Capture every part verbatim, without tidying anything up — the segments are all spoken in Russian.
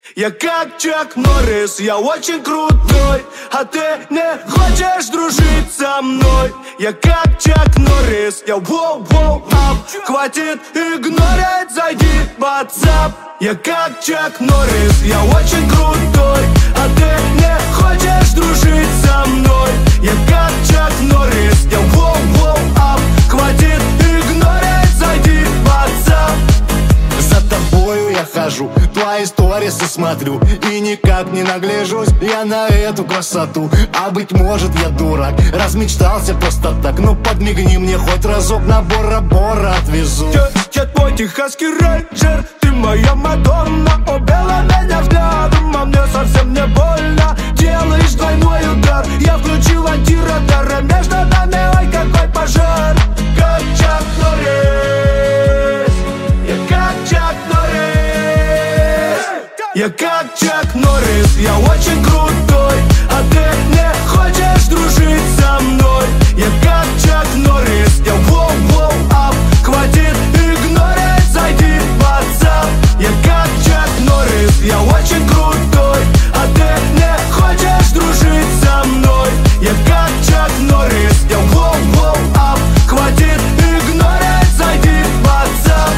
Я как Чак Норрис, я очень крутой, а ты не хочешь дружить со мной. Я как Чак Норрис, я воу-воу ап. Хватит игнорить, зайди в WhatsApp. Я как Чак Норрис, я очень крутой, а ты не хочешь дружить со мной. Я как Чак Норрис, я воу-воу ап. Хватит игнорить, зайди в WhatsApp. За тобою я хожу, твои сторисы смотрю и никак не нагляжусь я на эту красоту. А быть может я дурак, размечтался просто так. Ну подмигни мне хоть разок, на Бора-Бора отвезу. Я, я твой техасский рейнджер, ты моя Мадонна. Убила меня взглядом, а мне совсем не больно. Делаешь двойной удар, я включил антирадар, а между нами ой какой пожар. Как Чак Норрис, я как Чак Норрис. Я как Чак Норрис, я очень крутой, а ты не хочешь дружить со мной. Я как Чак Норрис, я воу-воу ап. Хватит игнорить, зайди в WhatsApp. Я как Чак Норрис, я очень крутой, а ты не хочешь дружить со мной. Я как Чак Норрис, я воу-воу ап. Хватит игнорить, зайди в WhatsApp.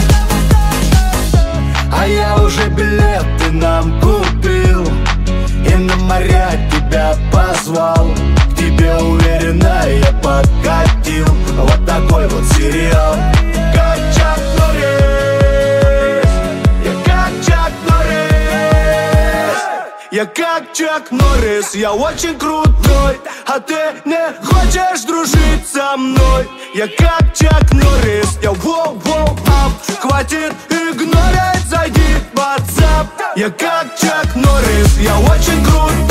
А я уже билеты нам купил и на моря тебя позвал. К тебе уверенно я подкатил. Вот такой вот сериал. Как Чак Норрис, я как Чак Норрис. Я как Чак Норрис, я очень крутой, а ты не хочешь дружить со мной. Я как Чак Норрис, я воу-воу ап. Хватит игнорить, зайди в WhatsApp. Я как Чак Норрис, я очень крутой.